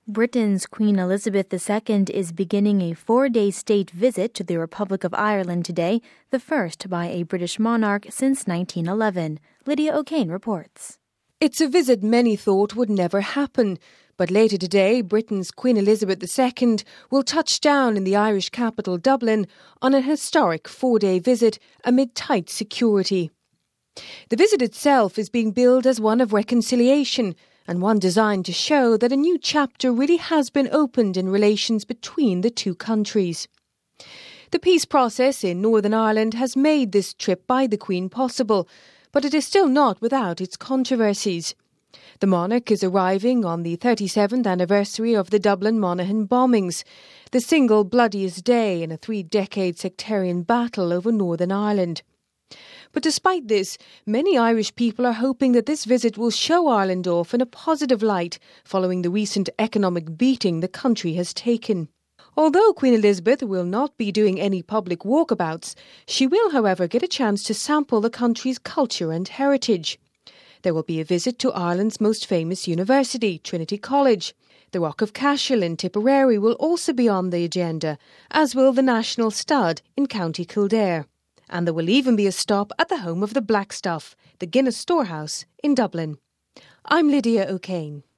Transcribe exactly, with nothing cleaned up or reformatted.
Britain's Queen Elizabeth the Second is beginning a four-day state visit to the Republic of Ireland today, the first by a British monarch since nineteen eleven. Lydia O'Kane reports. It's a visit many thought would never happen, but later today Britain's Queen Elizabeth the Second will touch down in the Irish capital Dublin on a historic four-day visit amid tight security. The visit itself is being billed as one of reconciliation, and one designed to show that a new chapter really has been opened in relations between the two countries. The peace process in Northern Ireland has made this trip by the Queen possible, but it is still not without its controversies. The monarch is arriving on the thirty-seventh anniversary of the Dublin Monaghan bombings, the single bloodiest day in a three-decade sectarian battle over Northern Ireland. But despite this, many Irish people are hoping that this visit will show Ireland off in a positive light following the recent economic beating the country has taken. Although Queen Elizabeth will not be doing any public walkabouts, she will, however, get a chance to sample the country's culture and heritage. There will be a visit to Ireland's most famous university, Trinity College. The Rock of Cashel in Tipperary will also be on the agenda, as will the National Stud in County Kildare. And there will even be a stop at the home of the Black Stuff, the Guinness Storehouse in Dublin. I'm Lydia O'Kane.